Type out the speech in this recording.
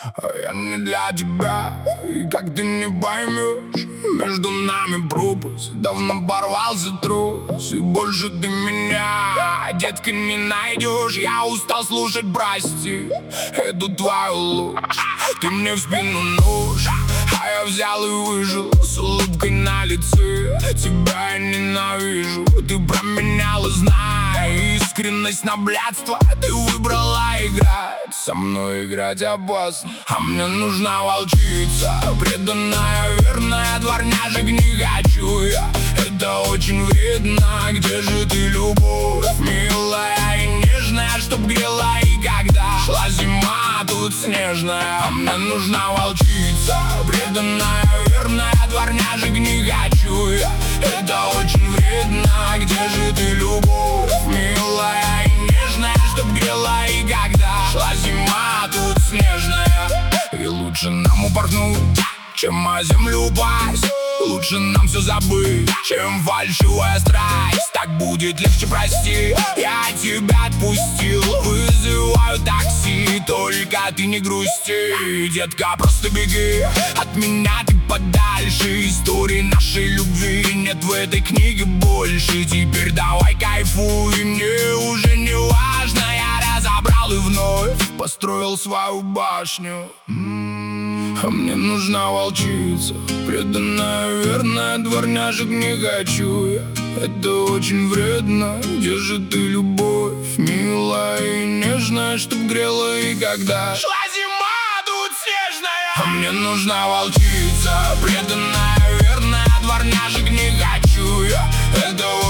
А я не для тебя, и как ты не поймешь, между нами пропасть, давно порвался трос. И больше ты меня, детка, не найдешь. Я устал слушать прости эту твою ложь. Ты мне в спину нож, а я взял и выжил с улыбкой на лице. Тебя я ненавижу, ты променяла, знай, искренность на блядство. Ты выбрала играть, со мной играть опасно. А мне нужна волчица, преданная, верная, дворняжек не хочу я. Это очень вредно, где же ты, любовь, милая и нежная, чтоб грела, и когда шла зима тут снежная. А мне нужна волчица, преданная, верная, дворняжек не хочу я. Это очень вредно, где же ты, любовь, милая и нежная, чтоб грела, и когда шла зима тут снежная. И лучше нам упорхнуть, чем о землю упасть. Лучше нам все забыть, чем фальшивая страсть. Так будет легче, прости, я тебя отпустил. Вызываю такси, только ты не грусти. Детка, просто беги от меня ты подальше. Истории нашей любви нет в этой книге больше. Теперь давай кайфуй, мне уже не важно. Я разобрал и вновь построил свою башню. А мне нужна волчица, преданная, верная, дворняжек не хочу я. Это очень вредно, где же ты, любовь, милая и нежная, чтоб грела, и когда шла зима тут снежная. А мне нужна волчица, преданная, верная, дворняжек не хочу я. Это